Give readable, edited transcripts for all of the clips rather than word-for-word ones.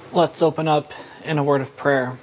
Let's open up in a word of prayer.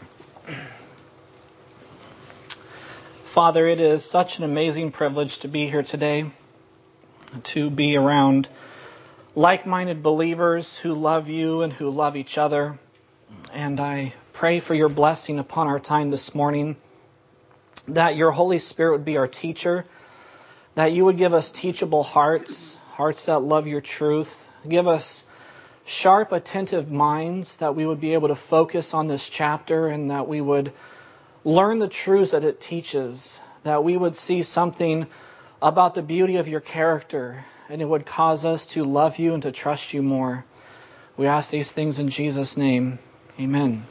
Father, it is such an amazing privilege to be here today, to be around like-minded believers who love you and who love each other. And I pray for your blessing upon our time this morning, that your Holy Spirit would be our teacher, that you would give us teachable hearts, hearts that love your truth. Give us sharp, attentive minds, that we would be able to focus on this chapter and that we would learn the truths that it teaches, that we would see something about the beauty of your character, and it would cause us to love you and to trust you more. We ask these things in Jesus' name. Amen.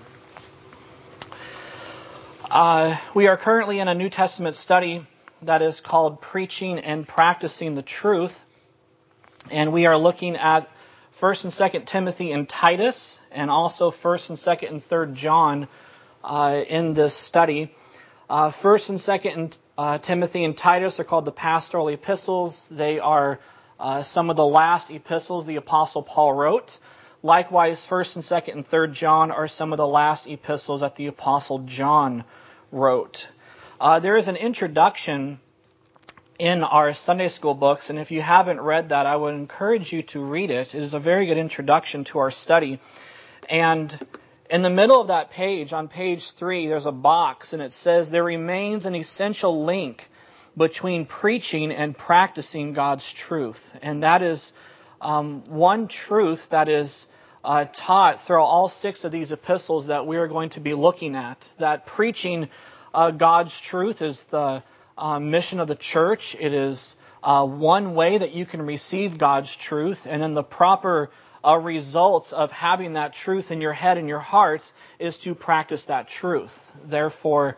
We are currently in a New Testament study that is called Preaching and Practicing the Truth, and we are looking at 1st and 2nd Timothy and Titus, and also 1st and 2nd and 3rd John in this study. 1st and 2nd Timothy and Titus are called the pastoral epistles. They are some of the last epistles the Apostle Paul wrote. Likewise, 1st and 2nd and 3rd John are some of the last epistles that the Apostle John wrote. There is an introduction in our Sunday school books, and if you haven't read that, I would encourage you to read it. It is a very good introduction to our study. And in the middle of that page, on page 3, there's a box, and it says, there remains an essential link between preaching and practicing God's truth. And that is one truth that is taught through all 6 of these epistles that we are going to be looking at. That preaching God's truth is the mission of the church. It is one way that you can receive God's truth, and then the proper results of having that truth in your head and your heart is to practice that truth. Therefore,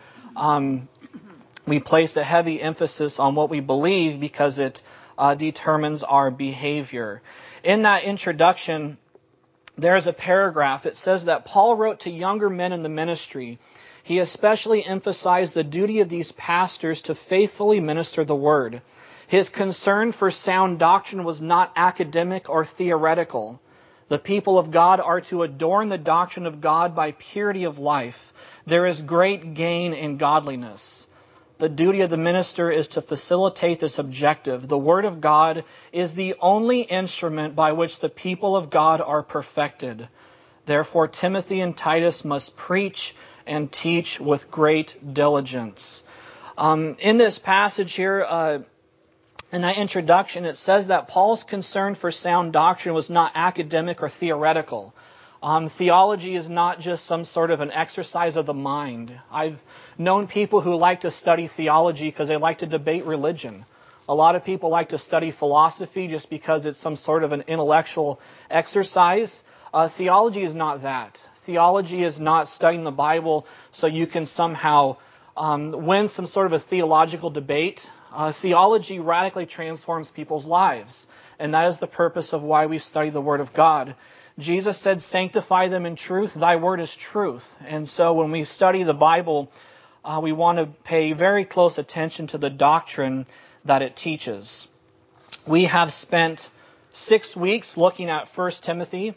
we place a heavy emphasis on what we believe because it determines our behavior. In that introduction, there is a paragraph. It says that Paul wrote to younger men in the ministry. He especially emphasized the duty of these pastors to faithfully minister the word. His concern for sound doctrine was not academic or theoretical. The people of God are to adorn the doctrine of God by purity of life. There is great gain in godliness. The duty of the minister is to facilitate this objective. The Word of God is the only instrument by which the people of God are perfected. Therefore, Timothy and Titus must preach and teach with great diligence. In this passage here, in that introduction, it says that Paul's concern for sound doctrine was not academic or theoretical. Theology is not just some sort of an exercise of the mind. I've known people who like to study theology because they like to debate religion. A lot of people like to study philosophy just because it's some sort of an intellectual exercise. Theology is not that. Theology is not studying the Bible so you can somehow win some sort of a theological debate. Theology radically transforms people's lives, and that is the purpose of why we study the Word of God. Jesus said, sanctify them in truth. Thy word is truth. And so when we study the Bible, we want to pay very close attention to the doctrine that it teaches. We have spent 6 weeks looking at 1 Timothy,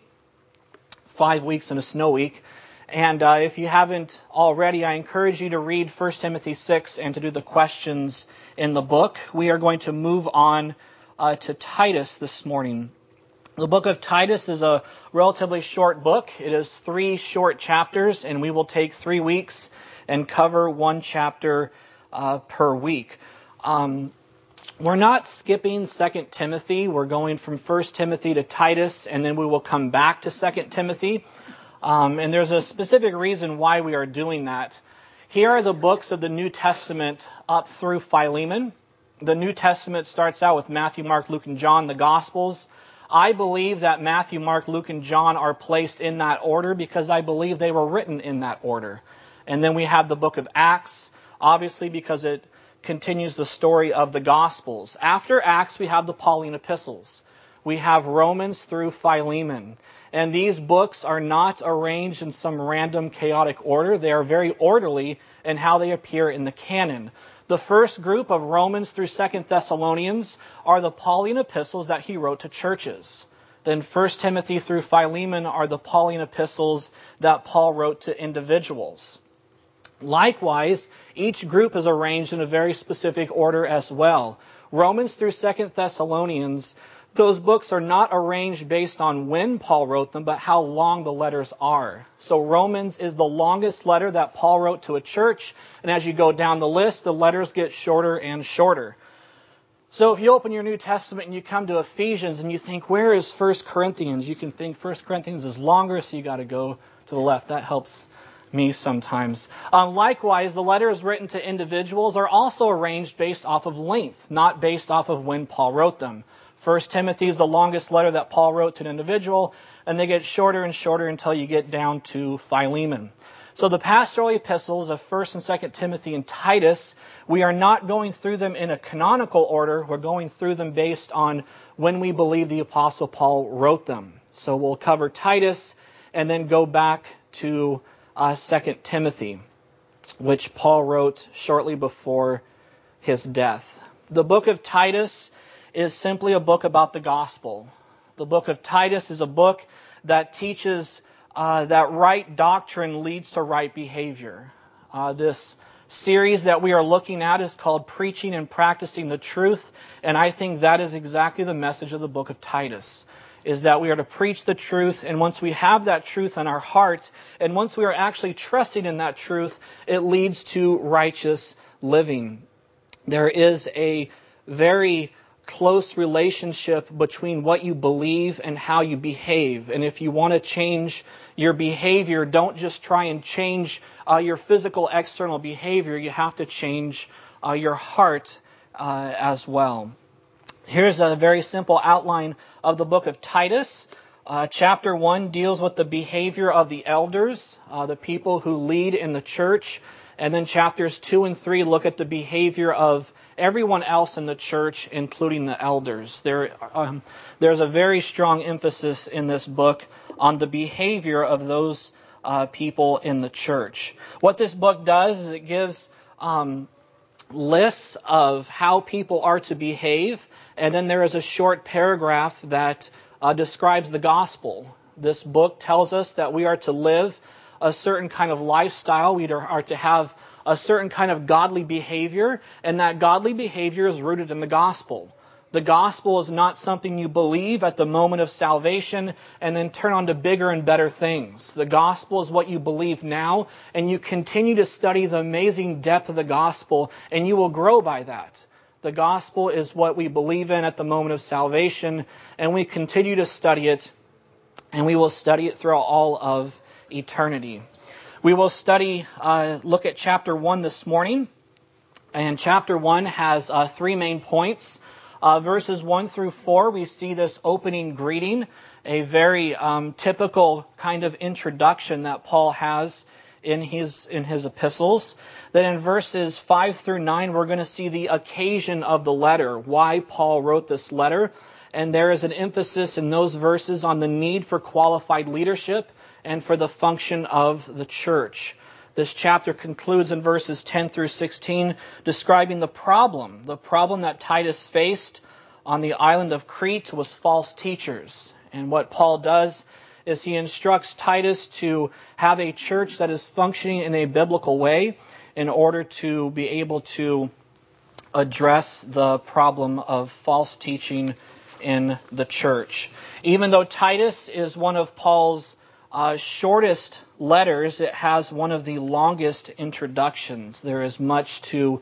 5 weeks in a snow week. And if you haven't already, I encourage you to read 1 Timothy 6 and to do the questions in the book. We are going to move on to Titus this morning. The book of Titus is a relatively short book. It is 3 short chapters, and we will take 3 weeks and cover 1 chapter per week. We're not skipping 2 Timothy. We're going from 1 Timothy to Titus, and then we will come back to 2 Timothy. And there's a specific reason why we are doing that. Here are the books of the New Testament up through Philemon. The New Testament starts out with Matthew, Mark, Luke, and John, the Gospels. I believe that Matthew, Mark, Luke, and John are placed in that order because I believe they were written in that order. And then we have the book of Acts, obviously because it continues the story of the Gospels. After Acts, we have the Pauline epistles. We have Romans through Philemon. And these books are not arranged in some random chaotic order. They are very orderly in how they appear in the canon. The first group of Romans through 2 Thessalonians are the Pauline epistles that he wrote to churches. Then 1 Timothy through Philemon are the Pauline epistles that Paul wrote to individuals. Likewise, each group is arranged in a very specific order as well. Romans through 2 Thessalonians, those books are not arranged based on when Paul wrote them, but how long the letters are. So Romans is the longest letter that Paul wrote to a church, and as you go down the list, the letters get shorter and shorter. So if you open your New Testament and you come to Ephesians and you think, where is 1 Corinthians? You can think 1 Corinthians is longer, so you got to go to the left. That helps me sometimes. Likewise, the letters written to individuals are also arranged based off of length, not based off of when Paul wrote them. 1 Timothy is the longest letter that Paul wrote to an individual, and they get shorter and shorter until you get down to Philemon. So the pastoral epistles of 1 and 2 Timothy and Titus, we are not going through them in a canonical order. We're going through them based on when we believe the Apostle Paul wrote them. So we'll cover Titus and then go back to 2 Timothy, which Paul wrote shortly before his death. The book of Titus is simply a book about the gospel. The book of Titus is a book that teaches that right doctrine leads to right behavior. This series that we are looking at is called Preaching and Practicing the Truth, and I think that is exactly the message of the book of Titus, is that we are to preach the truth, and once we have that truth in our hearts, and once we are actually trusting in that truth, it leads to righteous living. There is a very close relationship between what you believe and how you behave. And if you want to change your behavior, don't just try and change your physical external behavior. You have to change your heart as well. Here's a very simple outline of the book of Titus. Chapter 1 deals with the behavior of the elders, the people who lead in the church. And then chapters 2 and 3 look at the behavior of everyone else in the church, including the elders. There's a very strong emphasis in this book on the behavior of those people in the church. What this book does is it gives lists of how people are to behave, and then there is a short paragraph that describes the gospel. This book tells us that we are to live a certain kind of lifestyle. We are to have a certain kind of godly behavior, and that godly behavior is rooted in the gospel. The gospel is not something you believe at the moment of salvation and then turn on to bigger and better things. The gospel is what you believe now, and you continue to study the amazing depth of the gospel, and you will grow by that. The gospel is what we believe in at the moment of salvation, and we continue to study it, and we will study it throughout all of eternity. We will look at chapter 1 this morning. And chapter 1 has 3 main points. Verses 1 through 4, we see this opening greeting, a very typical kind of introduction that Paul has in his epistles. Then in verses 5 through 9, we're going to see the occasion of the letter, why Paul wrote this letter. And there is an emphasis in those verses on the need for qualified leadership and for the function of the church. This chapter concludes in verses 10 through 16, describing the problem that Titus faced on the island of Crete was false teachers. And what Paul does is he instructs Titus to have a church that is functioning in a biblical way in order to be able to address the problem of false teaching in the church. Even though Titus is one of Paul's shortest letters, it has one of the longest introductions. There is much to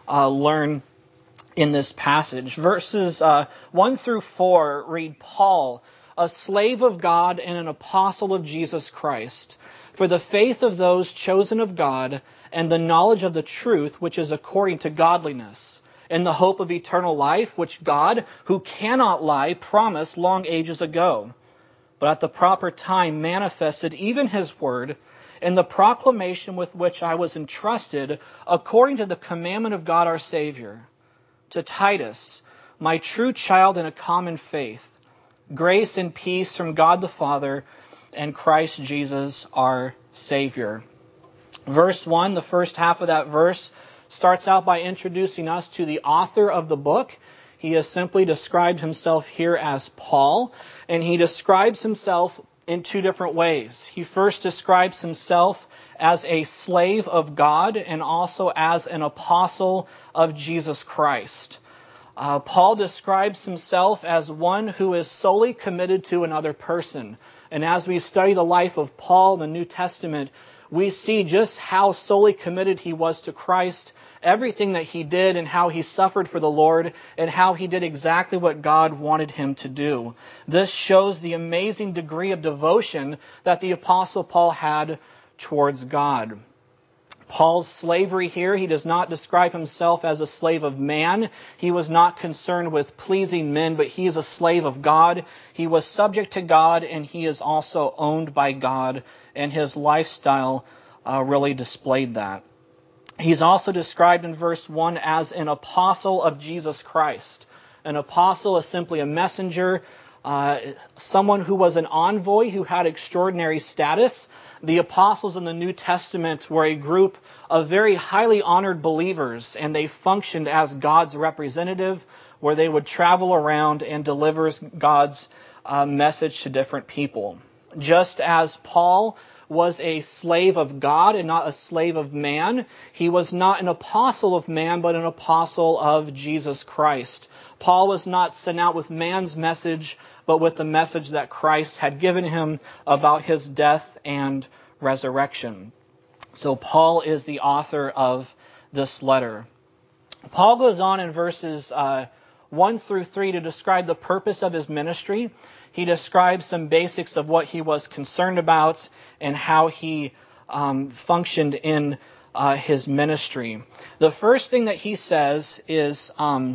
learn in this passage. Verses 1 through 4 read, Paul, a slave of God and an apostle of Jesus Christ, for the faith of those chosen of God and the knowledge of the truth which is according to godliness, in the hope of eternal life, which God, who cannot lie, promised long ages ago, but at the proper time manifested even his word in the proclamation with which I was entrusted according to the commandment of God our Savior. To Titus, my true child in a common faith, grace and peace from God the Father and Christ Jesus our Savior. Verse 1, the first half of that verse, starts out by introducing us to the author of the book. He has simply described himself here as Paul, and he describes himself in two different ways. He first describes himself as a slave of God and also as an apostle of Jesus Christ. Paul describes himself as one who is solely committed to another person. And as we study the life of Paul in the New Testament, we see just how solely committed he was to Christ, everything that he did and how he suffered for the Lord and how he did exactly what God wanted him to do. This shows the amazing degree of devotion that the Apostle Paul had towards God. Paul's slavery here, he does not describe himself as a slave of man. He was not concerned with pleasing men, but he is a slave of God. He was subject to God, and he is also owned by God, and his lifestyle really displayed that. He's also described in verse 1 as an apostle of Jesus Christ. An apostle is simply a messenger, someone who was an envoy who had extraordinary status. The apostles in the New Testament were a group of very highly honored believers, and they functioned as God's representative, where they would travel around and deliver God's message to different people. Just as Paul was a slave of God and not a slave of man, he was not an apostle of man, but an apostle of Jesus Christ. Paul was not sent out with man's message, but with the message that Christ had given him about his death and resurrection. So Paul is the author of this letter. Paul goes on in verses 1 through 3 to describe the purpose of his ministry. He describes some basics of what he was concerned about and how he functioned in his ministry. The first thing that he says is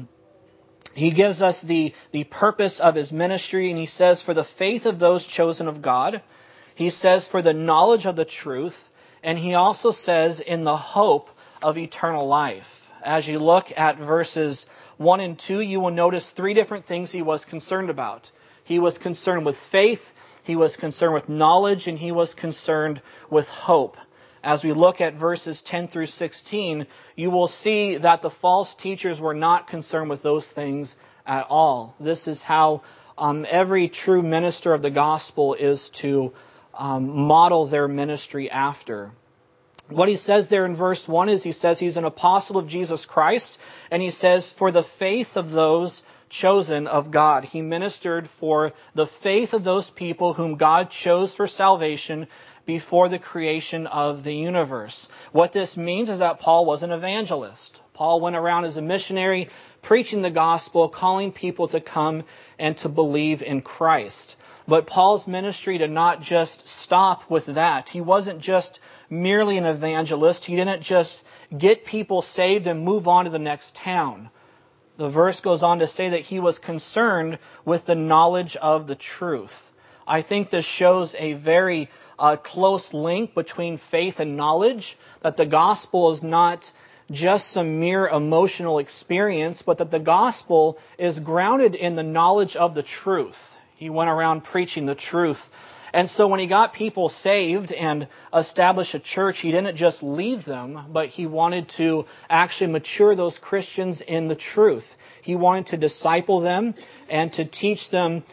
he gives us the purpose of his ministry, and he says, for the faith of those chosen of God. He says, for the knowledge of the truth. And he also says, in the hope of eternal life. As you look at verses 1 and 2, you will notice three different things he was concerned about. He was concerned with faith, he was concerned with knowledge, and he was concerned with hope. As we look at verses 10 through 16, you will see that the false teachers were not concerned with those things at all. This is how every true minister of the gospel is to model their ministry after. What he says there in verse 1 is he says he's an apostle of Jesus Christ, and he says, for the faith of those chosen of God. He ministered for the faith of those people whom God chose for salvation before the creation of the universe. What this means is that Paul was an evangelist. Paul went around as a missionary, preaching the gospel, calling people to come and to believe in Christ. But Paul's ministry did not just stop with that. He wasn't just merely an evangelist. He didn't just get people saved and move on to the next town. The verse goes on to say that he was concerned with the knowledge of the truth. I think this shows a very close link between faith and knowledge, that the gospel is not just some mere emotional experience, but that the gospel is grounded in the knowledge of the truth. He went around preaching the truth. And so when he got people saved and established a church, he didn't just leave them, but he wanted to actually mature those Christians in the truth. He wanted to disciple them and to teach them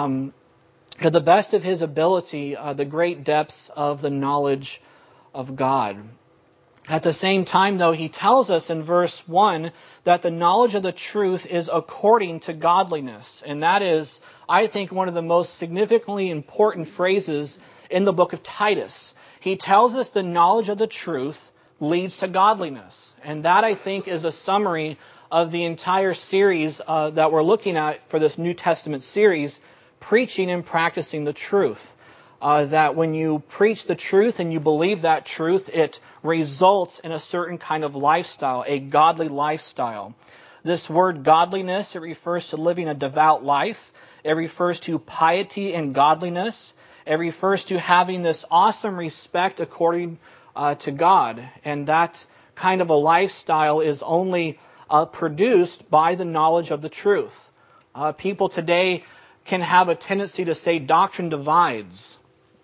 to the best of his ability the great depths of the knowledge of God. At the same time, though, he tells us in verse 1 that the knowledge of the truth is according to godliness. And that is, I think, one of the most significantly important phrases in the book of Titus. He tells us the knowledge of the truth leads to godliness. And that, I think, is a summary of the entire series that we're looking at for this New Testament series, Preaching and Practicing the Truth. That when you preach the truth and you believe that truth, it results in a certain kind of lifestyle, a godly lifestyle. This word godliness, it refers to living a devout life. It refers to piety and godliness. It refers to having this awesome respect according to God. And that kind of a lifestyle is only produced by the knowledge of the truth. People today can have a tendency to say doctrine divides.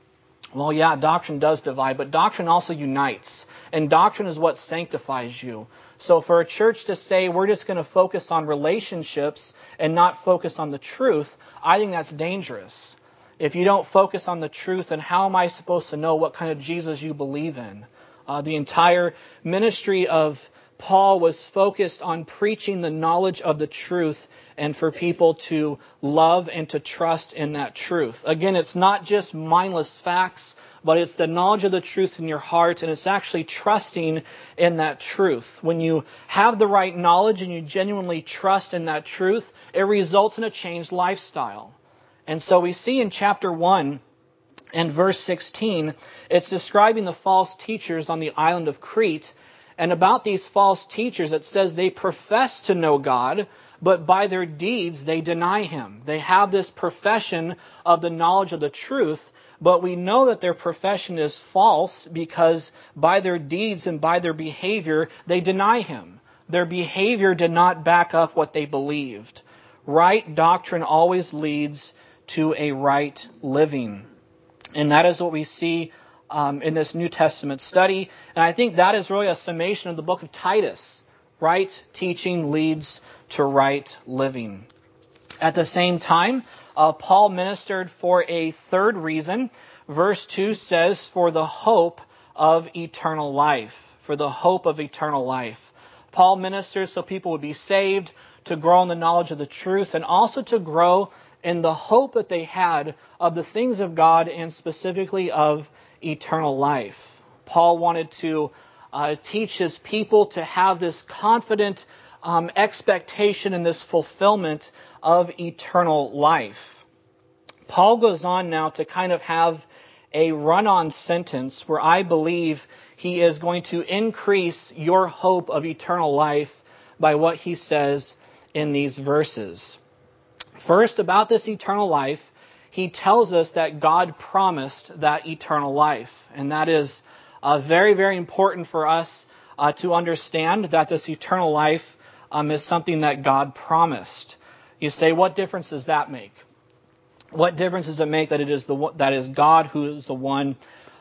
Well, yeah, doctrine does divide, but doctrine also unites. And doctrine is what sanctifies you. So for a church to say we're just going to focus on relationships and not focus on the truth, I think that's dangerous. If you don't focus on the truth, then how am I supposed to know what kind of Jesus you believe in? The entire ministry of Paul was focused on preaching the knowledge of the truth and for people to love and to trust in that truth. Again, it's not just mindless facts, but it's the knowledge of the truth in your heart, and it's actually trusting in that truth. When you have the right knowledge and you genuinely trust in that truth, it results in a changed lifestyle. And so we see in chapter 1 and verse 16, it's describing the false teachers on the island of Crete. And about these false teachers, it says they profess to know God, but by their deeds they deny Him. They have this profession of the knowledge of the truth, but we know that their profession is false because by their deeds and by their behavior, they deny Him. Their behavior did not back up what they believed. Right doctrine always leads to a right living. And that is what we see in this New Testament study. And I think that is really a summation of the book of Titus. Right teaching leads to right living. At the same time, Paul ministered for a third reason. Verse 2 says, for the hope of eternal life. For the hope of eternal life. Paul ministered so people would be saved, to grow in the knowledge of the truth, and also to grow in the hope that they had of the things of God and specifically of eternal life. Paul wanted to teach his people to have this confident expectation and this fulfillment of eternal life. Paul goes on now to kind of have a run-on sentence where I believe he is going to increase your hope of eternal life by what he says in these verses. First, about this eternal life, he tells us that God promised that eternal life. And that is very, very important for us to understand that this eternal life is something that God promised. You say, what difference does that make? What difference does it make that it is that is God who is the one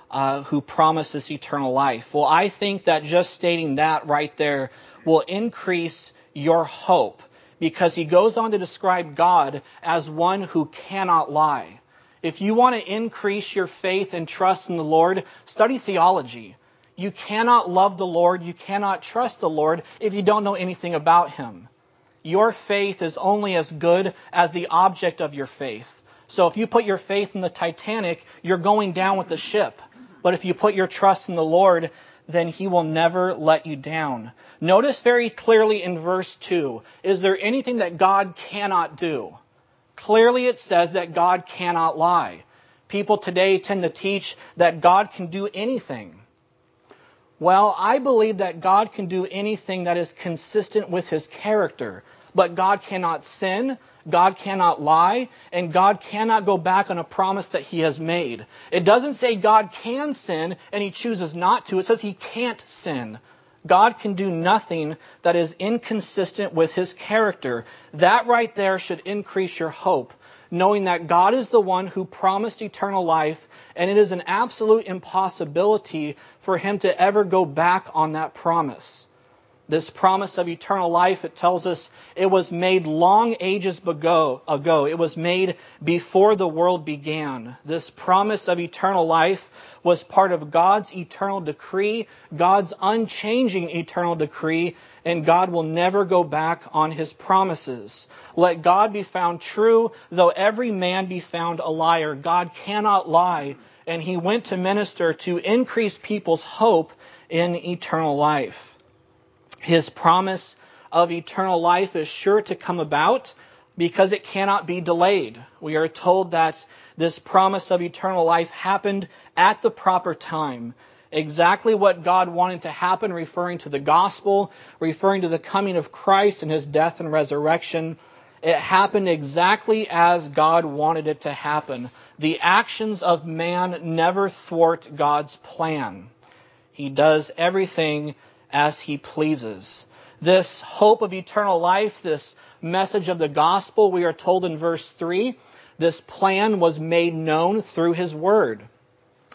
who promises eternal life? Well, I think that just stating that right there will increase your hope, because he goes on to describe God as one who cannot lie. If you want to increase your faith and trust in the Lord, study theology. You cannot love the Lord, you cannot trust the Lord if you don't know anything about Him. Your faith is only as good as the object of your faith. So if you put your faith in the Titanic, you're going down with the ship. But if you put your trust in the Lord, then He will never let you down. Notice very clearly in verse 2, is there anything that God cannot do? Clearly it says that God cannot lie. People today tend to teach that God can do anything. Well, I believe that God can do anything that is consistent with His character. But God cannot sin, God cannot lie, and God cannot go back on a promise that He has made. It doesn't say God can sin and He chooses not to. It says He can't sin. God can do nothing that is inconsistent with His character. That right there should increase your hope, knowing that God is the one who promised eternal life, and it is an absolute impossibility for Him to ever go back on that promise. This promise of eternal life, it tells us it was made long ages ago. It was made before the world began. This promise of eternal life was part of God's eternal decree, God's unchanging eternal decree, and God will never go back on His promises. Let God be found true, though every man be found a liar. God cannot lie, and He went to minister to increase people's hope in eternal life. His promise of eternal life is sure to come about because it cannot be delayed. We are told that this promise of eternal life happened at the proper time. Exactly what God wanted to happen, referring to the gospel, referring to the coming of Christ and His death and resurrection. It happened exactly as God wanted it to happen. The actions of man never thwart God's plan. He does everything as He pleases. This hope of eternal life, this message of the gospel, we are told in verse 3, this plan was made known through His word.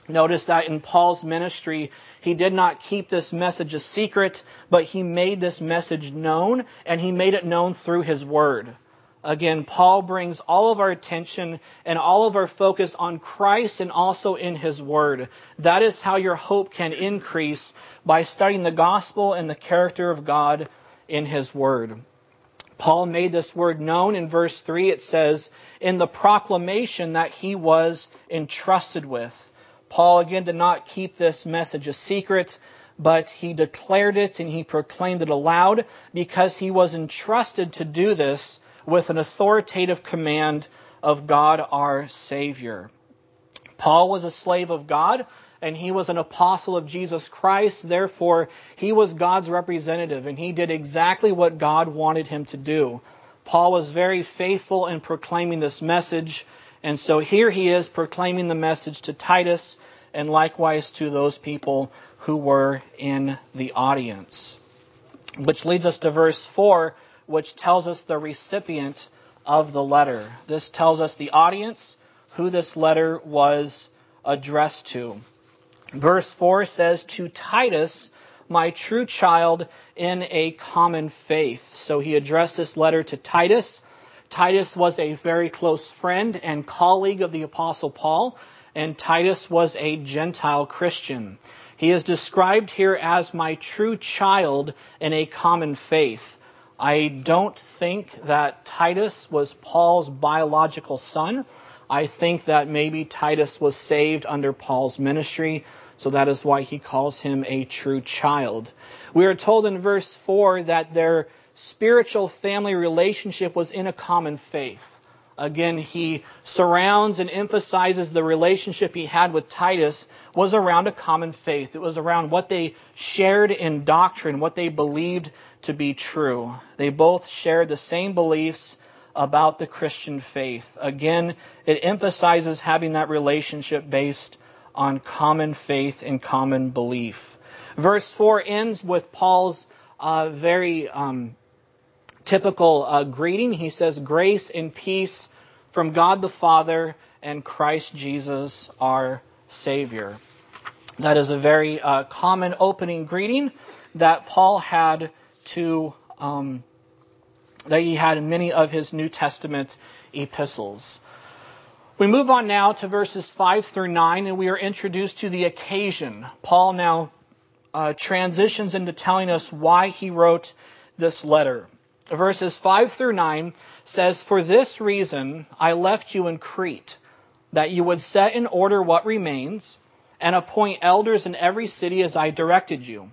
Notice that in Paul's ministry, he did not keep this message a secret, but he made this message known, and he made it known through his word. Again, Paul brings all of our attention and all of our focus on Christ and also in his word. That is how your hope can increase, by studying the gospel and the character of God in his word. Paul made this word known. In verse 3, it says, in the proclamation that he was entrusted with. Paul, again, did not keep this message a secret, but he declared it and he proclaimed it aloud because he was entrusted to do this with an authoritative command of God our Savior. Paul was a slave of God, and he was an apostle of Jesus Christ. Therefore, he was God's representative, and he did exactly what God wanted him to do. Paul was very faithful in proclaiming this message, and so here he is proclaiming the message to Titus, and likewise to those people who were in the audience. Which leads us to verse 4, which tells us the recipient of the letter. This tells us the audience, who this letter was addressed to. Verse 4 says, to Titus, my true child in a common faith. So he addressed this letter to Titus. Titus was a very close friend and colleague of the Apostle Paul, and Titus was a Gentile Christian. He is described here as my true child in a common faith. I don't think that Titus was Paul's biological son. I think that maybe Titus was saved under Paul's ministry, so that is why he calls him a true child. We are told in verse 4 that their spiritual family relationship was in a common faith. Again, he surrounds and emphasizes the relationship he had with Titus was around a common faith. It was around what they shared in doctrine, what they believed to be true. They both shared the same beliefs about the Christian faith. Again, it emphasizes having that relationship based on common faith and common belief. Verse 4 ends with Paul's very typical greeting. He says, grace and peace from God the Father and Christ Jesus our Savior. That is a very common opening greeting that Paul had to that he had in many of his New Testament epistles. We move on now to verses 5 through 9, and we are introduced to the occasion. Paul now transitions into telling us why he wrote this letter. Verses 5 through 9 says, for this reason I left you in Crete, that you would set in order what remains, and appoint elders in every city as I directed you.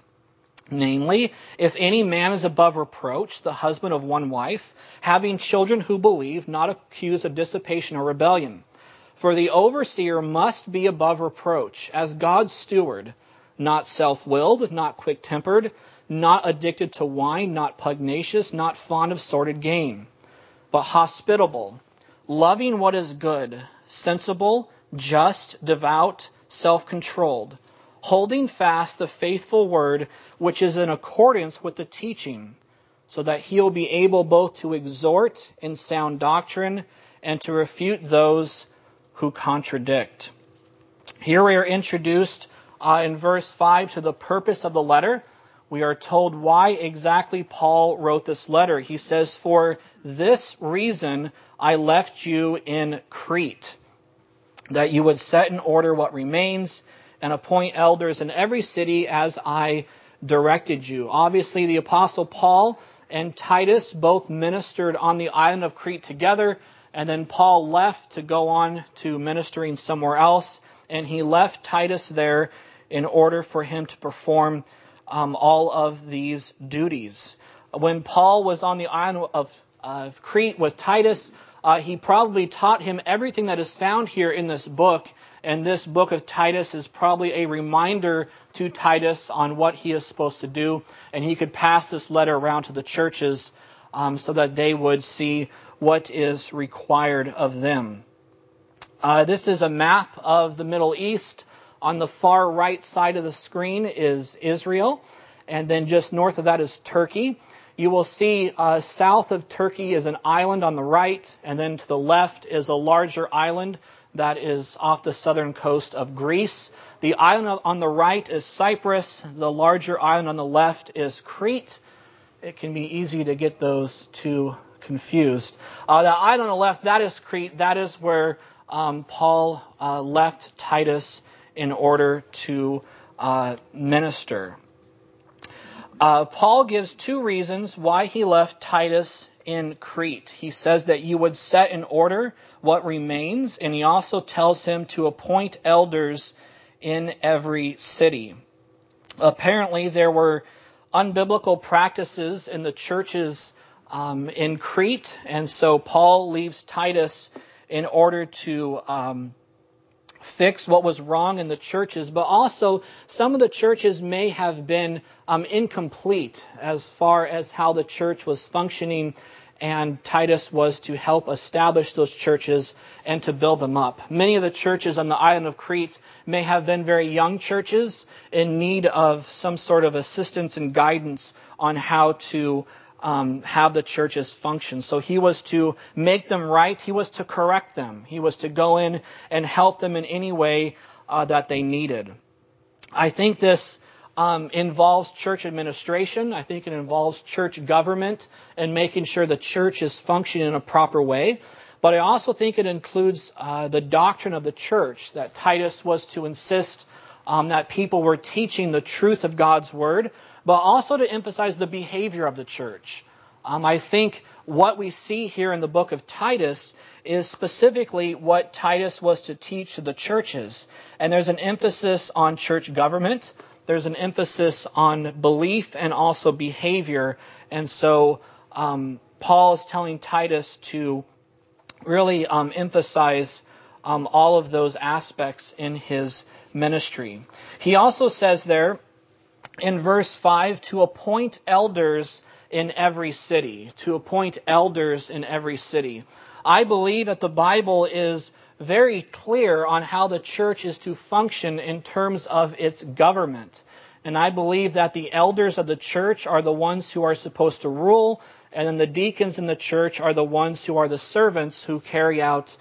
Namely, if any man is above reproach, the husband of one wife, having children who believe, not accused of dissipation or rebellion. For the overseer must be above reproach, as God's steward, not self-willed, not quick-tempered, not addicted to wine, not pugnacious, not fond of sordid gain, but hospitable, loving what is good, sensible, just, devout, self-controlled, holding fast the faithful word which is in accordance with the teaching, so that he will be able both to exhort in sound doctrine and to refute those who contradict. Here we are introduced in verse 5 to the purpose of the letter. We are told why exactly Paul wrote this letter. He says, for this reason I left you in Crete, that you would set in order what remains and appoint elders in every city as I directed you. Obviously, the Apostle Paul and Titus both ministered on the island of Crete together, and then Paul left to go on to ministering somewhere else, and he left Titus there in order for him to perform all of these duties. When Paul was on the island of Crete with Titus, he probably taught him everything that is found here in this book. And this book of Titus is probably a reminder to Titus on what he is supposed to do. And he could pass this letter around to the churches so that they would see what is required of them. This is a map of the Middle East. On the far right side of the screen is Israel. And then just north of that is Turkey. You will see south of Turkey is an island on the right. And then to the left is a larger island that is off the southern coast of Greece. The island on the right is Cyprus. The larger island on the left is Crete. It can be easy to get those two confused. The island on the left, that is Crete. That is where Paul left Titus in order to minister. Paul gives two reasons why he left Titus in Crete. He says that you would set in order what remains, and he also tells him to appoint elders in every city. Apparently, there were unbiblical practices in the churches in Crete, and so Paul leaves Titus in order to fix what was wrong in the churches, but also some of the churches may have been incomplete as far as how the church was functioning, and Titus was to help establish those churches and to build them up. Many of the churches on the island of Crete may have been very young churches in need of some sort of assistance and guidance on how to have the churches function. So he was to make them right. He was to correct them. He was to go in and help them in any way that they needed. I think this involves church administration. I think it involves church government and making sure the church is functioning in a proper way. But I also think it includes the doctrine of the church, that Titus was to insist that people were teaching the truth of God's word, but also to emphasize the behavior of the church. I think what we see here in the book of Titus is specifically what Titus was to teach to the churches. And there's an emphasis on church government. There's an emphasis on belief and also behavior. And so Paul is telling Titus to really emphasize all of those aspects in his ministry. He also says there in verse 5 to appoint elders in every city. To appoint elders in every city. I believe that the Bible is very clear on how the church is to function in terms of its government. And I believe that the elders of the church are the ones who are supposed to rule, and then the deacons in the church are the ones who are the servants who carry out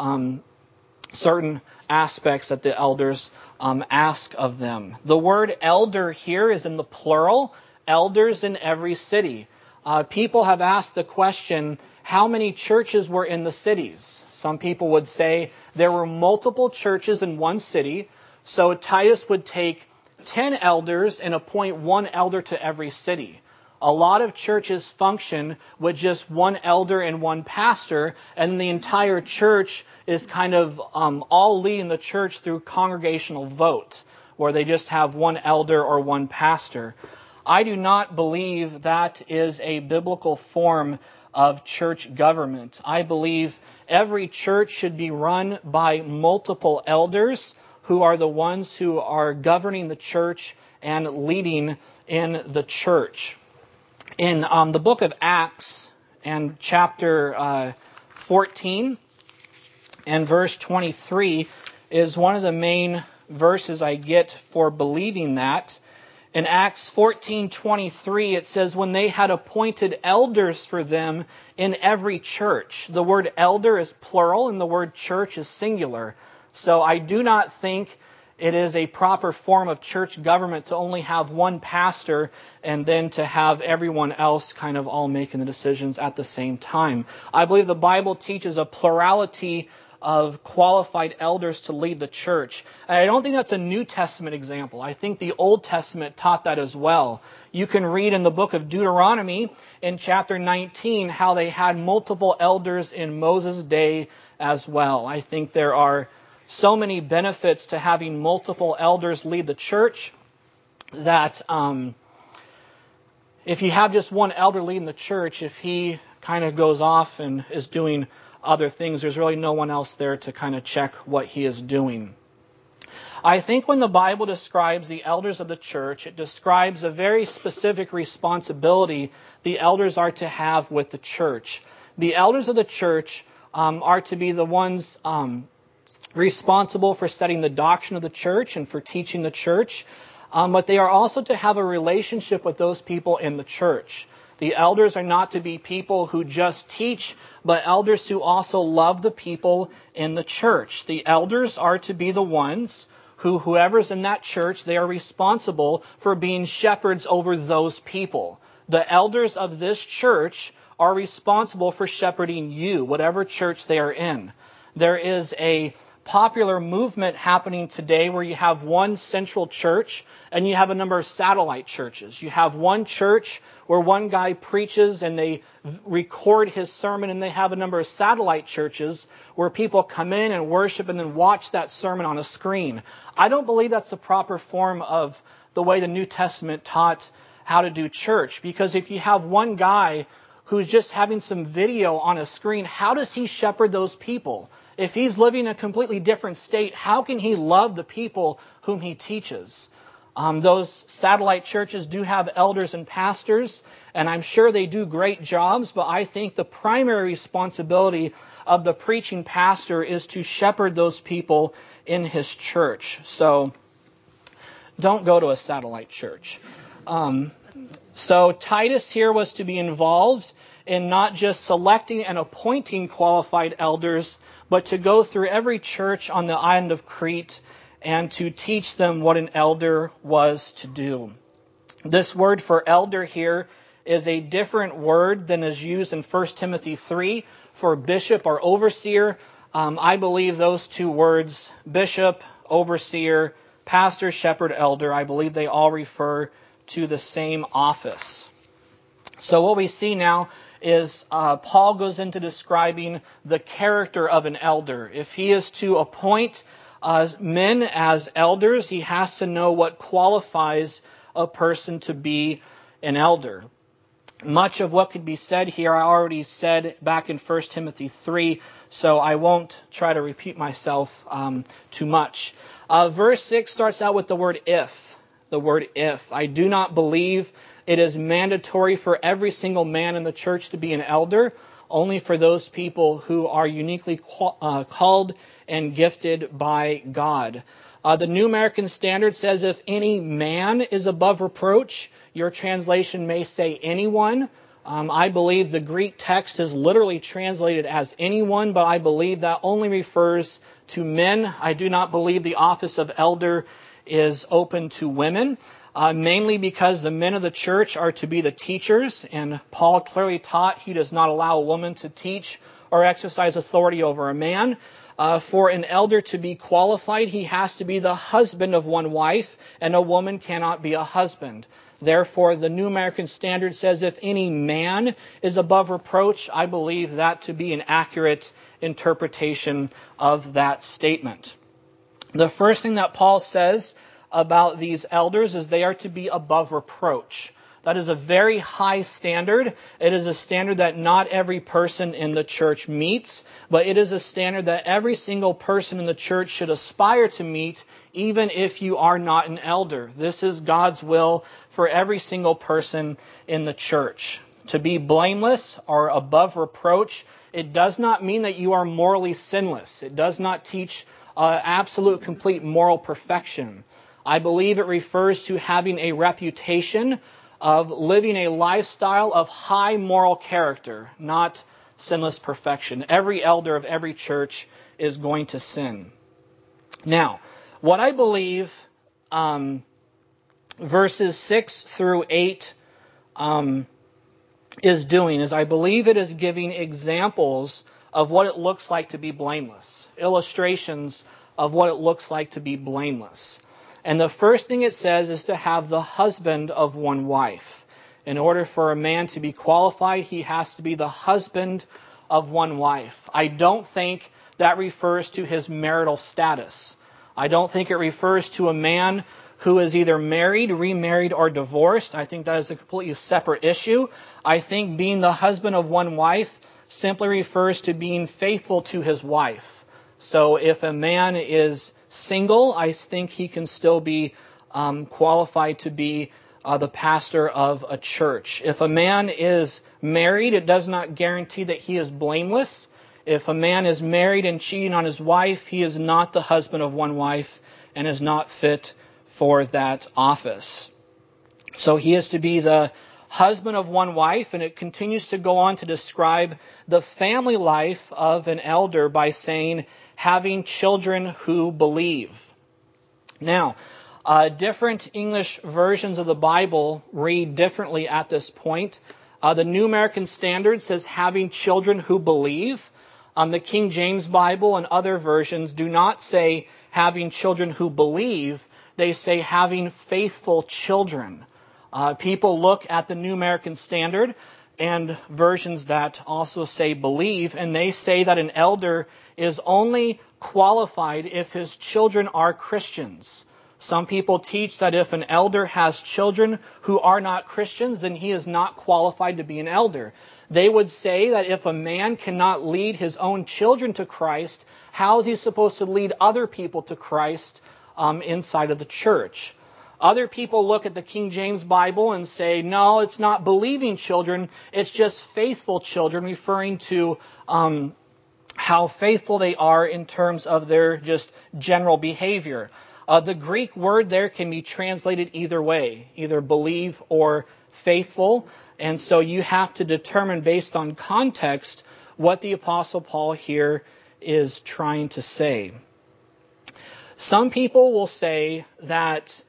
certain aspects that the elders ask of them. The word elder here is in the plural, elders in every city. People have asked the question, how many churches were in the cities? Some people would say there were multiple churches in one city, so Titus would take 10 elders and appoint one elder to every city. A lot of churches function with just one elder and one pastor, and the entire church is kind of all leading the church through congregational vote, where they just have one elder or one pastor. I do not believe that is a biblical form of church government. I believe every church should be run by multiple elders who are the ones who are governing the church and leading in the church. In the book of Acts and chapter 14 and verse 23 is one of the main verses I get for believing that. In Acts 14:23 it says, when they had appointed elders for them in every church. The word elder is plural and the word church is singular. So I do not think it is a proper form of church government to only have one pastor and then to have everyone else kind of all making the decisions at the same time. I believe the Bible teaches a plurality of qualified elders to lead the church. And I don't think that's a New Testament example. I think the Old Testament taught that as well. You can read in the book of Deuteronomy in chapter 19 how they had multiple elders in Moses' day as well. I think there are so many benefits to having multiple elders lead the church that if you have just one elder leading the church, if he kind of goes off and is doing other things, there's really no one else there to kind of check what he is doing. I think when the Bible describes the elders of the church, it describes a very specific responsibility the elders are to have with the church. The elders of the church are to be the ones responsible for setting the doctrine of the church and for teaching the church, but they are also to have a relationship with those people in the church. The elders are not to be people who just teach, but elders who also love the people in the church. The elders are to be the ones whoever's in that church, they are responsible for being shepherds over those people. The elders of this church are responsible for shepherding you, whatever church they are in. There is a popular movement happening today where you have one central church and you have a number of satellite churches. You have one church where one guy preaches and they record his sermon, and they have a number of satellite churches where people come in and worship and then watch that sermon on a screen. I don't believe that's the proper form of the way the New Testament taught how to do church, because if you have one guy who's just having some video on a screen, how does he shepherd those people? If he's living in a completely different state, how can he love the people whom he teaches? Those satellite churches do have elders and pastors, and I'm sure they do great jobs, but I think the primary responsibility of the preaching pastor is to shepherd those people in his church. So don't go to a satellite church. So Titus here was to be involved in not just selecting and appointing qualified elders, but to go through every church on the island of Crete and to teach them what an elder was to do. This word for elder here is a different word than is used in 1 Timothy 3 for bishop or overseer. I believe those two words, bishop, overseer, pastor, shepherd, elder, I believe they all refer to the same office. So what we see now is Paul goes into describing the character of an elder. If he is to appoint men as elders, he has to know what qualifies a person to be an elder. Much of what could be said here I already said back in 1 Timothy 3, so I won't try to repeat myself too much. Verse 6 starts out with the word if. The word if. I do not believe it is mandatory for every single man in the church to be an elder, only for those people who are uniquely called and gifted by God. The New American Standard says if any man is above reproach. Your translation may say anyone. I believe the Greek text is literally translated as anyone, but I believe that only refers to men. I do not believe the office of elder is open to women, mainly because the men of the church are to be the teachers, and Paul clearly taught he does not allow a woman to teach or exercise authority over a man. For an elder to be qualified, he has to be the husband of one wife, and a woman cannot be a husband. Therefore, the New American Standard says if any man is above reproach, I believe that to be an accurate interpretation of that statement. The first thing that Paul says about these elders is they are to be above reproach. That is a very high standard. It is a standard that not every person in the church meets, but it is a standard that every single person in the church should aspire to meet, even if you are not an elder. This is God's will for every single person in the church. To be blameless or above reproach, it does not mean that you are morally sinless. It does not teach absolute, complete moral perfection. I believe it refers to having a reputation of living a lifestyle of high moral character, not sinless perfection. Every elder of every church is going to sin. Now, what I believe verses 6 through 8 is doing is I believe it is giving examples of what it looks like to be blameless, illustrations of what it looks like to be blameless. And the first thing it says is to have the husband of one wife. In order for a man to be qualified, he has to be the husband of one wife. I don't think that refers to his marital status. I don't think it refers to a man who is either married, remarried, or divorced. I think that is a completely separate issue. I think being the husband of one wife simply refers to being faithful to his wife. So if a man is single, I think he can still be qualified to be the pastor of a church. If a man is married, it does not guarantee that he is blameless. If a man is married and cheating on his wife, he is not the husband of one wife and is not fit for that office. So he is to be the husband of one wife, and it continues to go on to describe the family life of an elder by saying, having children who believe. Now, different English versions of the Bible read differently at this point. The New American Standard says, having children who believe. The King James Bible and other versions do not say having children who believe. They say having faithful children. People look at the New American Standard and versions that also say believe, and they say that an elder is only qualified if his children are Christians. Some people teach that if an elder has children who are not Christians, then he is not qualified to be an elder. They would say that if a man cannot lead his own children to Christ, how is he supposed to lead other people to Christ inside of the church? Other people look at the King James Bible and say, no, it's not believing children, it's just faithful children, referring to how faithful they are in terms of their just general behavior. The Greek word there can be translated either way, either believe or faithful. And so you have to determine based on context what the Apostle Paul here is trying to say. Some people will say that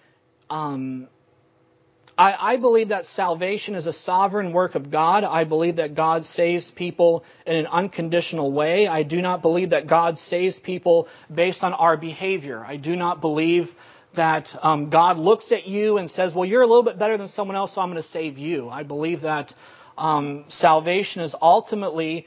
I believe that salvation is a sovereign work of God. I believe that God saves people in an unconditional way. I do not believe that God saves people based on our behavior. I do not believe that God looks at you and says, well, you're a little bit better than someone else, so I'm going to save you. I believe that salvation is ultimately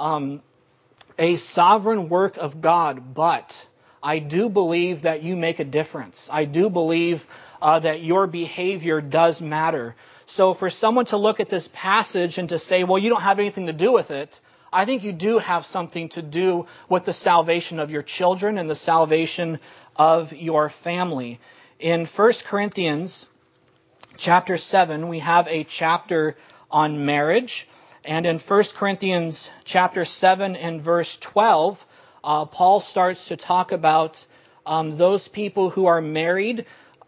a sovereign work of God, but I do believe that you make a difference. I do believe that your behavior does matter. So for someone to look at this passage and to say, well, you don't have anything to do with it, I think you do have something to do with the salvation of your children and the salvation of your family. In 1 Corinthians chapter 7, we have a chapter on marriage. And in 1 Corinthians chapter 7 and verse 12, Paul starts to talk about those people who are married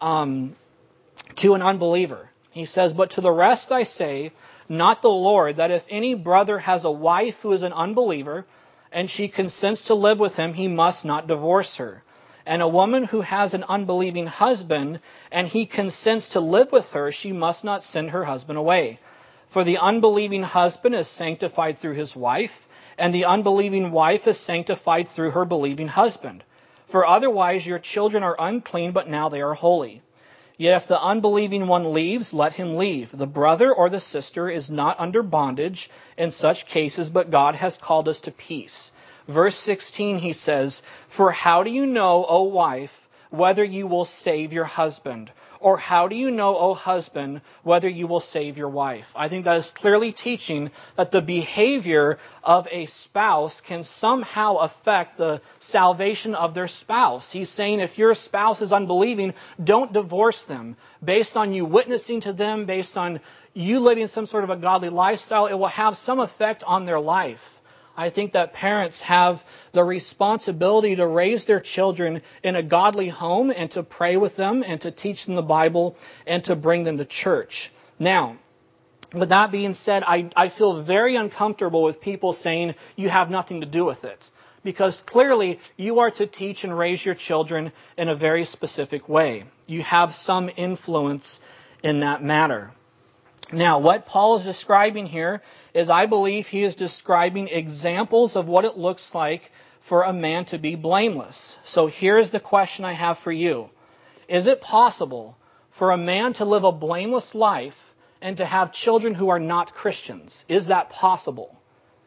to an unbeliever. He says, but to the rest I say, not the Lord, that if any brother has a wife who is an unbeliever, and she consents to live with him, he must not divorce her. And a woman who has an unbelieving husband, and he consents to live with her, she must not send her husband away. For the unbelieving husband is sanctified through his wife, and the unbelieving wife is sanctified through her believing husband. For otherwise your children are unclean, but now they are holy. Yet if the unbelieving one leaves, let him leave. The brother or the sister is not under bondage in such cases, but God has called us to peace. Verse 16, he says, for how do you know, O wife, whether you will save your husband? Or how do you know, O husband, whether you will save your wife? I think that is clearly teaching that the behavior of a spouse can somehow affect the salvation of their spouse. He's saying if your spouse is unbelieving, don't divorce them. Based on you witnessing to them, based on you living some sort of a godly lifestyle, it will have some effect on their life. I think that parents have the responsibility to raise their children in a godly home and to pray with them and to teach them the Bible and to bring them to church. Now, with that being said, I feel very uncomfortable with people saying you have nothing to do with it. Because clearly you are to teach and raise your children in a very specific way. You have some influence in that matter. Now, what Paul is describing here is, I believe he is describing examples of what it looks like for a man to be blameless. So here's the question I have for you. Is it possible for a man to live a blameless life and to have children who are not Christians? Is that possible?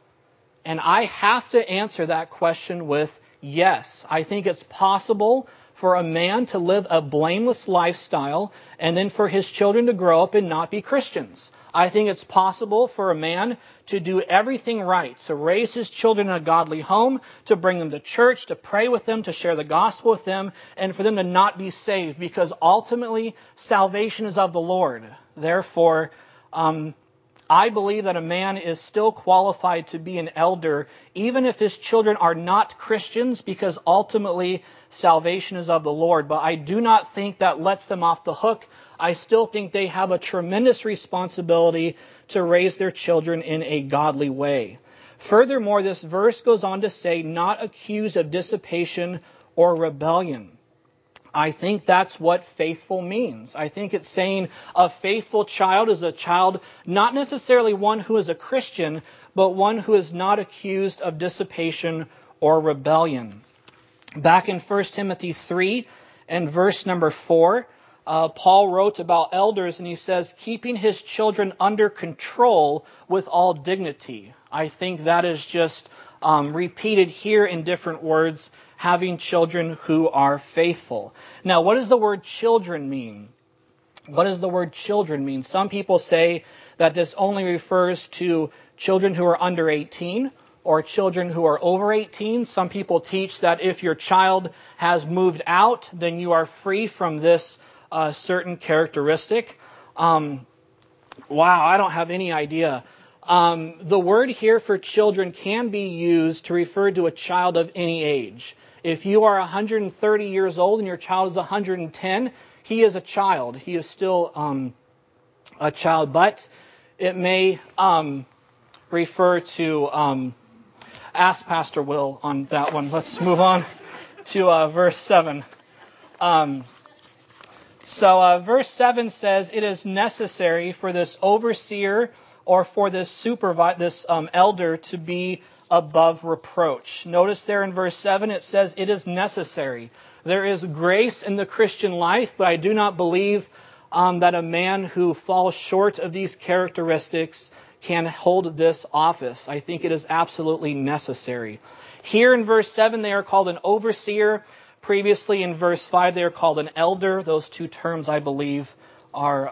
And I have to answer that question with yes. I think it's possible for a man to live a blameless lifestyle and then for his children to grow up and not be Christians. I think it's possible for a man to do everything right, to raise his children in a godly home, to bring them to church, to pray with them, to share the gospel with them, and for them to not be saved, because ultimately salvation is of the Lord. Therefore, I believe that a man is still qualified to be an elder, even if his children are not Christians, because ultimately salvation is of the Lord. But I do not think that lets them off the hook. I still think they have a tremendous responsibility to raise their children in a godly way. Furthermore, this verse goes on to say, not accused of dissipation or rebellion. I think that's what faithful means. I think it's saying a faithful child is a child, not necessarily one who is a Christian, but one who is not accused of dissipation or rebellion. Back in 1 Timothy 3 and verse number 4, Paul wrote about elders, and he says, keeping his children under control with all dignity. I think that is just repeated here in different words, having children who are faithful. Now, what does the word children mean? What does the word children mean? Some people say that this only refers to children who are under 18 or children who are over 18. Some people teach that if your child has moved out, then you are free from this certain characteristic. Wow, I don't have any idea. The word here for children can be used to refer to a child of any age. If you are 130 years old and your child is 110, he is a child. He is still a child, but it may refer to... ask Pastor Will on that one. Let's move on to verse 7. Verse 7 says, it is necessary for this overseer or for this elder to be above reproach. Notice there in verse 7 it says it is necessary. There is grace in the Christian life, but I do not believe that a man who falls short of these characteristics can hold this office. I think it is absolutely necessary. Here in verse 7 they are called an overseer. Previously in verse 5 they are called an elder. Those two terms I believe are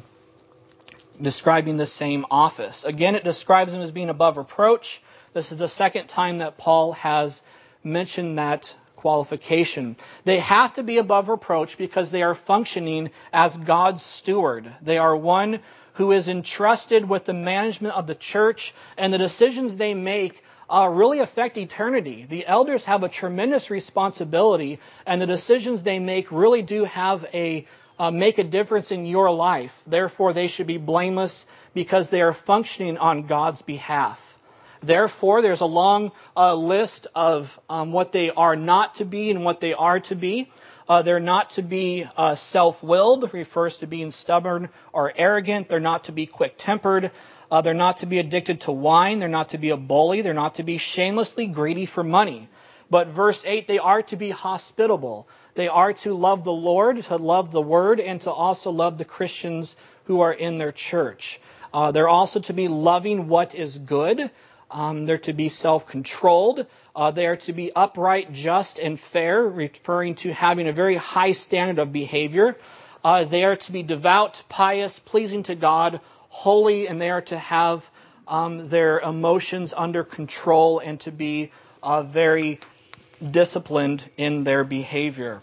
describing the same office. Again, it describes them as being above reproach. This is the second time that Paul has mentioned that qualification. They have to be above reproach because they are functioning as God's steward. They are one who is entrusted with the management of the church, and the decisions they make really affect eternity. The elders have a tremendous responsibility, and the decisions they make really do have make a difference in your life. Therefore, they should be blameless because they are functioning on God's behalf. Therefore, there's a long list of what they are not to be and what they are to be. They're not to be self-willed, refers to being stubborn or arrogant. They're not to be quick-tempered. They're not to be addicted to wine. They're not to be a bully. They're not to be shamelessly greedy for money. But verse 8, they are to be hospitable. They are to love the Lord, to love the Word, and to also love the Christians who are in their church. They're also to be loving what is good. They're to be self-controlled. They are to be upright, just, and fair, referring to having a very high standard of behavior. They are to be devout, pious, pleasing to God, holy, and they are to have their emotions under control and to be very disciplined in their behavior.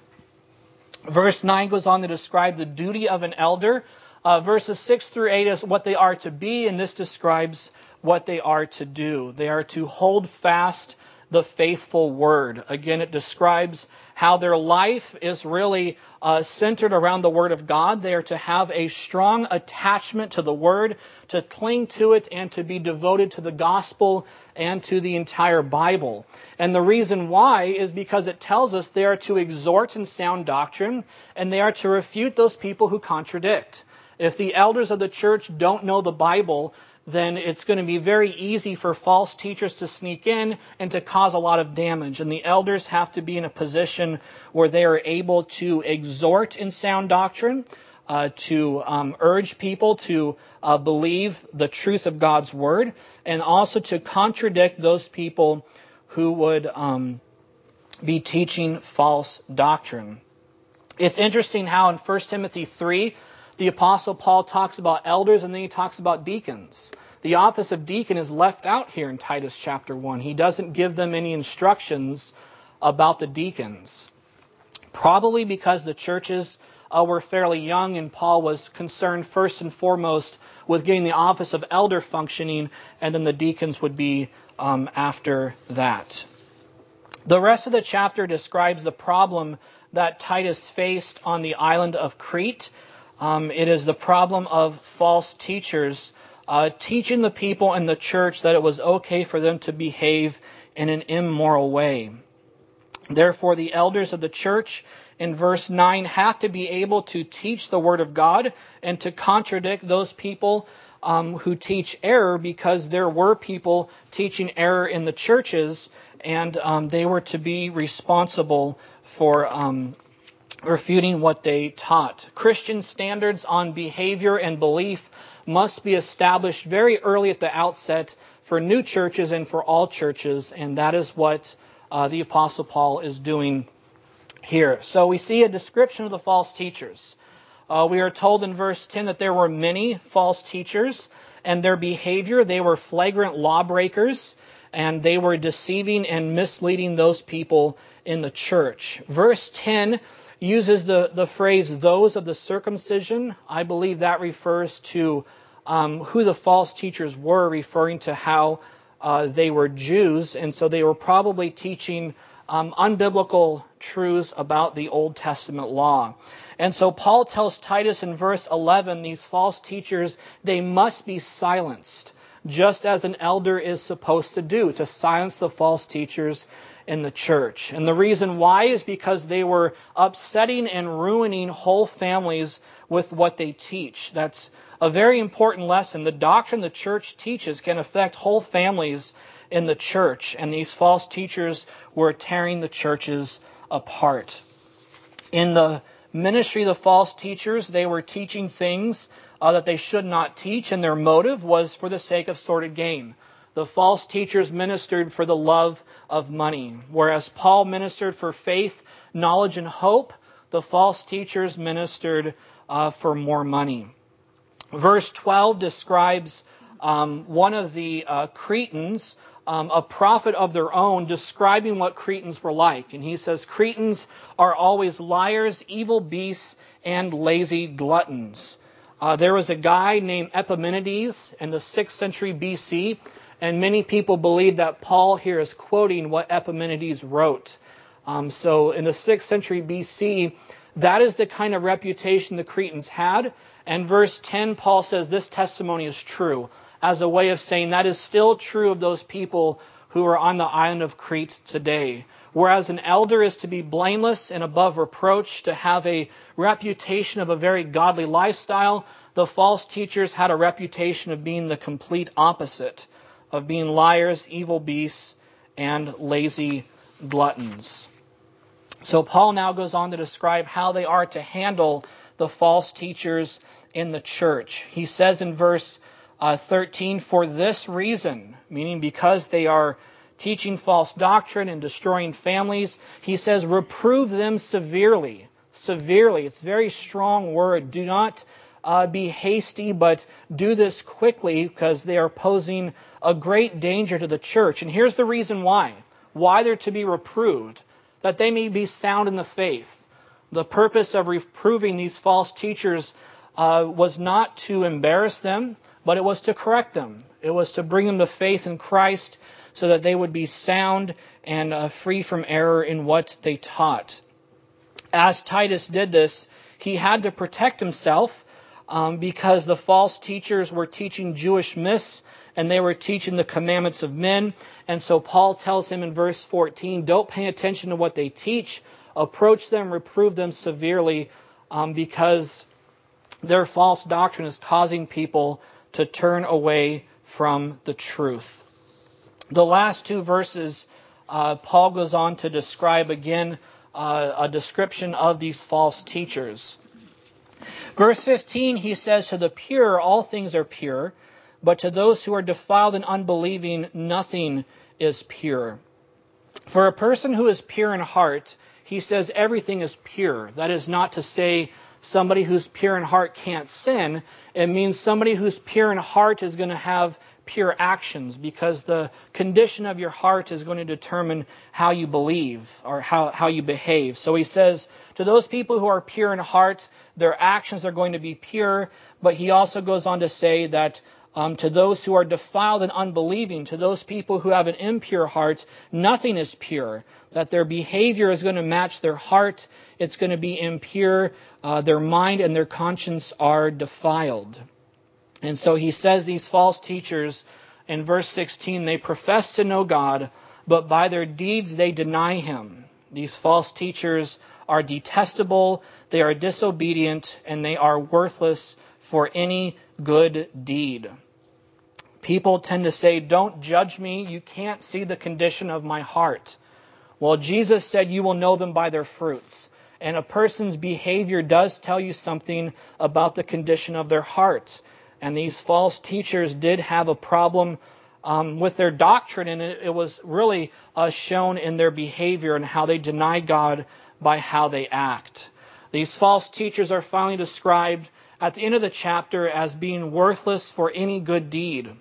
Verse 9 goes on to describe the duty of an elder. Verses 6 through 8 is what they are to be, and this describes what they are to do. They are to hold fast the faithful word. Again, it describes how their life is really centered around the Word of God. They are to have a strong attachment to the Word, to cling to it, and to be devoted to the gospel and to the entire Bible. And the reason why is because it tells us they are to exhort in sound doctrine, and they are to refute those people who contradict. If the elders of the church don't know the Bible, then it's going to be very easy for false teachers to sneak in and to cause a lot of damage. And the elders have to be in a position where they are able to exhort in sound doctrine, to urge people to believe the truth of God's Word, and also to contradict those people who would be teaching false doctrine. It's interesting how in 1 Timothy 3, the Apostle Paul talks about elders and then he talks about deacons. The office of deacon is left out here in Titus chapter 1. He doesn't give them any instructions about the deacons. Probably because the churches were fairly young and Paul was concerned first and foremost with getting the office of elder functioning, and then the deacons would be after that. The rest of the chapter describes the problem that Titus faced on the island of Crete. It is the problem of false teachers teaching the people in the church that it was okay for them to behave in an immoral way. Therefore, the elders of the church in verse 9 have to be able to teach the Word of God and to contradict those people who teach error, because there were people teaching error in the churches, and they were to be responsible for refuting what they taught. Christian standards on behavior and belief must be established very early at the outset for new churches and for all churches, and that is what the Apostle Paul is doing here. So we see a description of the false teachers. We are told in verse 10 that there were many false teachers, and their behavior, they were flagrant lawbreakers, and they were deceiving and misleading those people in the church. Verse 10 uses the phrase, those of the circumcision. I believe that refers to who the false teachers were, referring to how they were Jews, and so they were probably teaching unbiblical truths about the Old Testament law. And so Paul tells Titus in verse 11, these false teachers, they must be silenced, just as an elder is supposed to do, to silence the false teachers in the church. And the reason why is because they were upsetting and ruining whole families with what they teach. That's a very important lesson. The doctrine the church teaches can affect whole families in the church, and these false teachers were tearing the churches apart. In the ministry of the false teachers, they were teaching things that they should not teach, and their motive was for the sake of sordid gain. The false teachers ministered for the love of money, whereas Paul ministered for faith, knowledge, and hope. The false teachers ministered for more money. Verse 12 describes one of the Cretans, a prophet of their own, describing what Cretans were like. And he says, Cretans are always liars, evil beasts, and lazy gluttons. There was a guy named Epimenides in the 6th century BC, and many people believe that Paul here is quoting what Epimenides wrote. So in the 6th century BC, that is the kind of reputation the Cretans had. And verse 10, Paul says this testimony is true, as a way of saying that is still true of those people who are on the island of Crete today. Whereas an elder is to be blameless and above reproach, to have a reputation of a very godly lifestyle, the false teachers had a reputation of being the complete opposite, of being liars, evil beasts, and lazy gluttons. So Paul now goes on to describe how they are to handle the false teachers in the church. He says in verse 13, for this reason, meaning because they are teaching false doctrine and destroying families, he says, reprove them severely. Severely. It's a very strong word. Do not be hasty, but do this quickly, because they are posing a great danger to the church. And here's the reason why. Why they're to be reproved. That they may be sound in the faith. The purpose of reproving these false teachers was not to embarrass them, but it was to correct them. It was to bring them to faith in Christ so that they would be sound and free from error in what they taught. As Titus did this, he had to protect himself because the false teachers were teaching Jewish myths and they were teaching the commandments of men. And so Paul tells him in verse 14, don't pay attention to what they teach. Approach them, reprove them severely because their false doctrine is causing people to turn away from the truth. The last two verses, Paul goes on to describe again a description of these false teachers. Verse 15, he says, to the pure, all things are pure, but to those who are defiled and unbelieving, nothing is pure. For a person who is pure in heart, he says everything is pure. That is not to say somebody who's pure in heart can't sin. It means somebody who's pure in heart is going to have pure actions, because the condition of your heart is going to determine how you believe or how you behave. So he says, to those people who are pure in heart, their actions are going to be pure. But he also goes on to say that to those who are defiled and unbelieving, to those people who have an impure heart, nothing is pure. That their behavior is going to match their heart. It's going to be impure. Their mind and their conscience are defiled. And so he says these false teachers, in verse 16, they profess to know God, but by their deeds they deny him. These false teachers are detestable, they are disobedient, and they are worthless for any good deed. People tend to say, don't judge me, you can't see the condition of my heart. Well, Jesus said you will know them by their fruits. And a person's behavior does tell you something about the condition of their heart. And these false teachers did have a problem with their doctrine, and it was really shown in their behavior and how they deny God by how they act. These false teachers are finally described at the end of the chapter as being worthless for any good deed.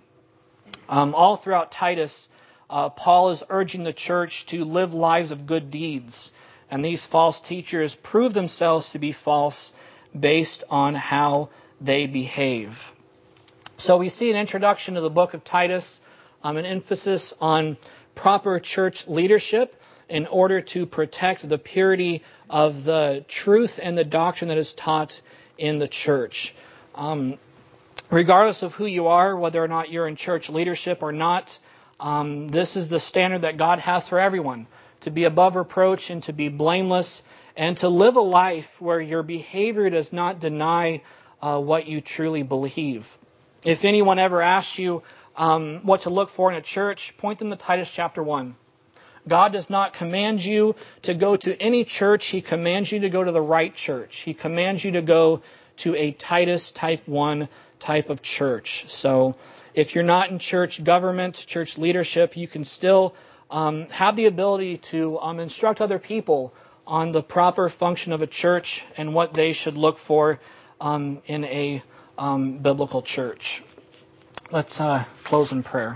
All throughout Titus, Paul is urging the church to live lives of good deeds. And these false teachers prove themselves to be false based on how they behave. So we see an introduction to the book of Titus, an emphasis on proper church leadership in order to protect the purity of the truth and the doctrine that is taught in the church. Regardless of who you are, whether or not you're in church leadership or not, this is the standard that God has for everyone, to be above reproach and to be blameless and to live a life where your behavior does not deny what you truly believe. If anyone ever asks you what to look for in a church, point them to Titus chapter 1. God does not command you to go to any church. He commands you to go to the right church. He commands you to go to a Titus type 1 type of church. So if you're not in church government, church leadership, you can still have the ability to instruct other people on the proper function of a church and what they should look for in a biblical church. Let's close in prayer.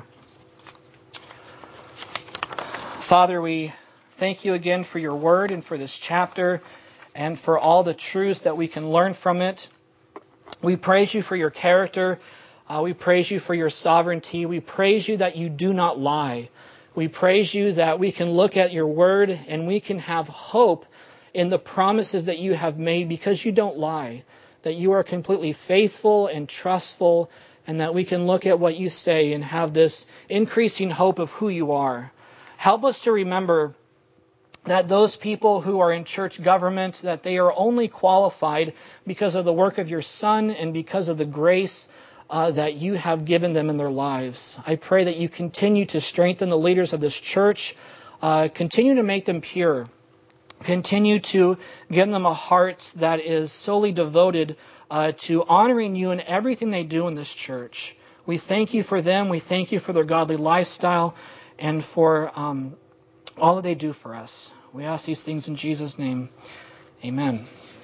Father, we thank you again for your word and for this chapter and for all the truths that we can learn from it. We praise you for your character. We praise you for your sovereignty. We praise you that you do not lie. We praise you that we can look at your word and we can have hope in the promises that you have made because you don't lie, that you are completely faithful and trustful, and that we can look at what you say and have this increasing hope of who you are. Help us to remember that those people who are in church government, that they are only qualified because of the work of your Son and because of the grace that you have given them in their lives. I pray that you continue to strengthen the leaders of this church, continue to make them pure, continue to give them a heart that is solely devoted to honoring you in everything they do in this church. We thank you for them. We thank you for their godly lifestyle and for all that they do for us. We ask these things in Jesus' name. Amen.